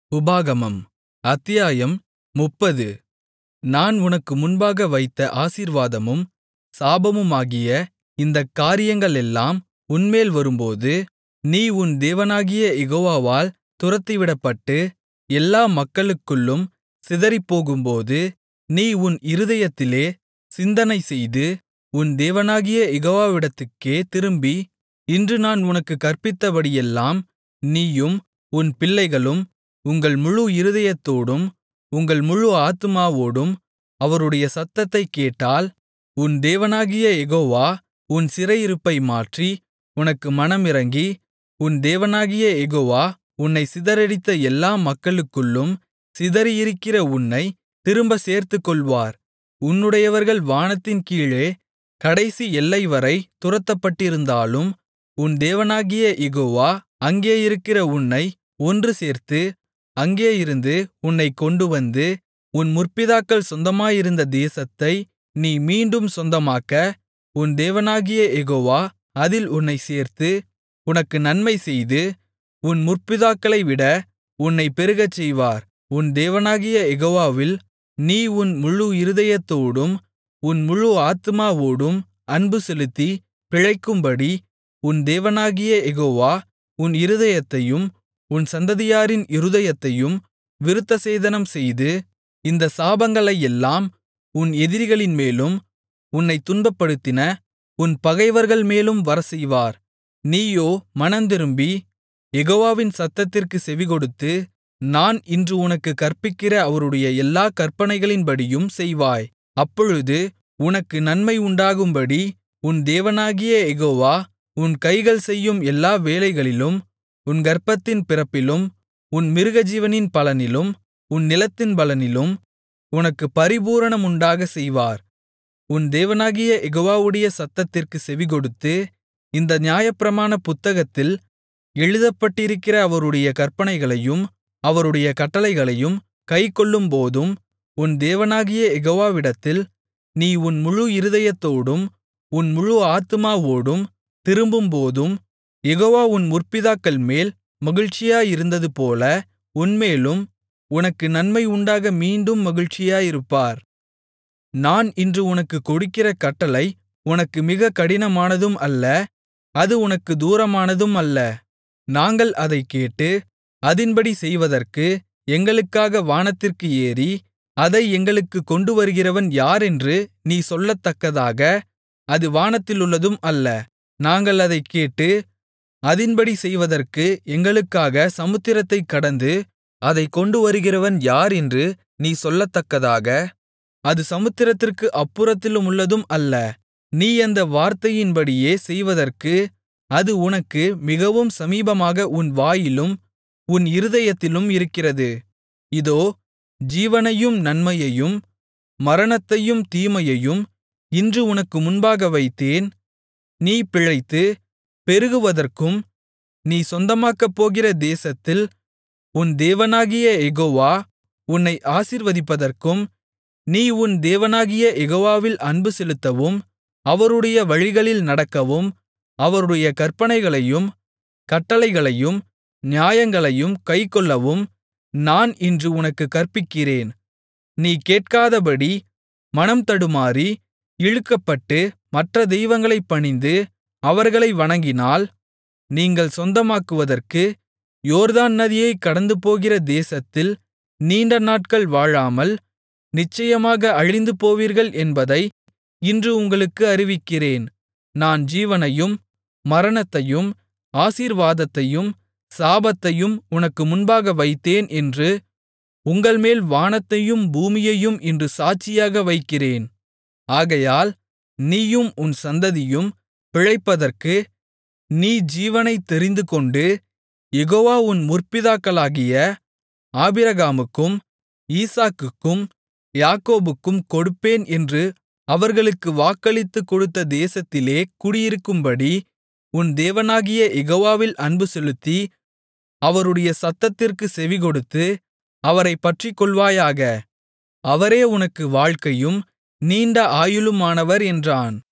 உபாகமம் அத்தியாயம் 30 நான் உனக்கு முன்பாக வைத்த ஆசீர்வாதமும் சாபமுமாகிய இந்தக் காரியங்களெல்லாம் உன்மேல் வரும்போது நீ உன் தேவனாகிய யெகோவாவால் துரத்திவிடப்பட்டு எல்லா மக்களுக்குள்ளும் சிதறிப்போகும்போது நீ உன் இருதயத்திலே சிந்தனைசெய்து உன் தேவனாகிய யெகோவாவிடத்துக்கே திரும்பி இன்று நான் உனக்குக் கற்பித்தபடியெல்லாம் நீயும் உன் பிள்ளைகளும் உங்கள் முழு இருதயத்தோடும் உங்கள் முழு ஆத்துமாவோடும் அவருடைய சத்தத்தைக் கேட்டால் உன் தேவனாகிய யெகோவா உன் சிறையிருப்பை மாற்றி உனக்கு மனமிரங்கி உன் தேவனாகிய யெகோவா உன்னைச் சிதறடித்த எல்லா மக்களுக்குள்ளும் சிதறியிருக்கிற உன்னைத் திரும்பச் சேர்த்துக்கொள்வார். உன்னுடையவர்கள் வானத்தின் கீழே கடைசி எல்லைவரை துரத்தப்பட்டிருந்தாலும் உன் தேவனாகிய யெகோவா அங்கே இருக்கிற உன்னை ஒன்றுசேர்த்து அங்கேயிருந்து உன்னைக் கொண்டுவந்து உன் முற்பிதாக்கள் சொந்தமாயிருந்த தேசத்தை நீ மீண்டும் சொந்தமாக்க உன் தேவனாகிய யெகோவா அதில் உன்னைச் சேர்த்து உனக்கு நன்மை செய்து உன் முற்பிதாக்களைவிட உன்னைப் பெருகச்செய்வார். உன் தேவனாகிய யெகோவாவில் நீ உன் முழு இருதயத்தோடும் உன் முழு ஆத்துமாவோடும் அன்பு செலுத்தி பிழைக்கும்படி உன் தேவனாகிய யெகோவா உன் இருதயத்தையும் உன் சந்ததியாரின் இருதயத்தையும் விருத்தசேதனம் செய்து இந்தச் சாபங்களையெல்லாம் உன் எதிரிகளின்மேலும் உன்னைத் துன்பப்படுத்தின உன் பகைவர்கள் மேலும் வரச்செய்வார். நீயோ மனந்திரும்பி யெகோவாவின் சத்தத்திற்குச் செவிகொடுத்து நான் இன்று உனக்குக் கற்பிக்கிற அவருடைய எல்லாக் கற்பனைகளின்படியும் செய்வாய். அப்பொழுது உனக்கு நன்மை உண்டாகும்படி உன் தேவனாகிய யெகோவா உன் கைகள் செய்யும் எல்லா வேலைகளிலும் உன் கர்ப்பத்தின் பிறப்பிலும் உன் மிருகஜீவனின் பலனிலும் உன் நிலத்தின் பலனிலும் உனக்குப் பரிபூரணமுண்டாகச் செய்வார். உன் தேவனாகிய யெகோவாவுடைய சத்தத்திற்குச் செவிகொடுத்து இந்த நியாயப்பிரமாண புத்தகத்தில் எழுதப்பட்டிருக்கிற அவருடைய கற்பனைகளையும் அவருடைய கட்டளைகளையும் கைக்கொள்ளும்போதும் உன் தேவனாகிய யெகோவாவிடத்தில் நீ உன் முழு இருதயத்தோடும் உன் முழு ஆத்துமாவோடும் திரும்பும்போதும் யெகோவா உன் முற்பிதாக்கள்மேல் மகிழ்ச்சியாயிருந்ததுபோல உன்மேலும் உனக்கு நன்மை உண்டாக மீண்டும் மகிழ்ச்சியாயிருப்பார். நான் இன்று உனக்குக் கொடுக்கிற கட்டளை உனக்கு மிகக் கடினமானதும் அல்ல, அது உனக்குத் தூரமானதும் அல்ல. நாங்கள் அதைக் கேட்டு அதின்படி செய்வதற்கு எங்களுக்காக வானத்திற்கு ஏறி அதை எங்களுக்குக் கொண்டுவருகிறவன் யாரென்று நீ சொல்லத்தக்கதாக அது வானத்திலுள்ளதும் அல்ல. நாங்கள் அதைக் கேட்டு அதின்படி செய்வதற்கு எங்களுக்காக சமுத்திரத்தைக் கடந்து அதைக் கொண்டுவருகிறவன் யார் என்று நீ சொல்லத்தக்கதாக அது சமுத்திரத்திற்கு அப்புறத்திலுமுள்ளதும் அல்ல. நீ அந்த வார்த்தையின்படியே செய்வதற்கு அது உனக்கு மிகவும் சமீபமாக உன் வாயிலும் உன் இருதயத்திலும் இருக்கிறது. இதோ, ஜீவனையும் நன்மையையும் மரணத்தையும் தீமையையும் இன்று உனக்கு முன்பாக வைத்தேன். நீ பிழைத்து பெருகுவதற்கும் நீ சொந்தமாக்கப் போகிற தேசத்தில் உன் தேவனாகிய யெகோவா உன்னை ஆசீர்வதிப்பதற்கும் நீ உன் தேவனாகிய யெகோவாவில் அன்பு செலுத்தவும் அவருடைய வழிகளில் நடக்கவும் அவருடைய கற்பனைகளையும் கட்டளைகளையும் நியாயங்களையும் கைக்கொள்ளவும் நான் இன்று உனக்குக் கற்பிக்கிறேன். நீ கேட்காதபடி மனம் தடுமாறி இழுக்கப்பட்டு மற்ற தெய்வங்களைப் பணிந்து அவர்களை வணங்கினால் நீங்கள் சொந்தமாக்குவதற்கு யோர்தான் நதியைக் கடந்துபோகிற தேசத்தில் நீண்ட நாட்கள் வாழாமல் நிச்சயமாக அழிந்து போவீர்கள் என்பதை இன்று உங்களுக்கு அறிவிக்கிறேன். நான் ஜீவனையும் மரணத்தையும் ஆசீர்வாதத்தையும் சாபத்தையும் உனக்கு முன்பாக வைத்தேன் என்று உங்கள்மேல் வானத்தையும் பூமியையும் இன்று சாட்சியாக வைக்கிறேன். ஆகையால் நீயும் உன் சந்ததியும் பிழைப்பதற்கு நீ ஜீவனைத் தெரிந்துகொண்டு யெகோவா உன் முற்பிதாக்களாகிய ஆபிரகாமுக்கும் ஈசாக்குக்கும் யாக்கோபுக்கும் கொடுப்பேன் என்று அவர்களுக்கு வாக்களித்துக் கொடுத்த தேசத்திலே குடியிருக்கும்படி உன் தேவனாகிய யெகோவாவில் அன்பு செலுத்தி அவருடைய சத்தத்திற்குச் செவிகொடுத்து அவரைப் பற்றிக்கொள்வாயாக. அவரே உனக்கு வாழ்க்கையும் நீண்ட ஆயுளுமானவர் என்றான்.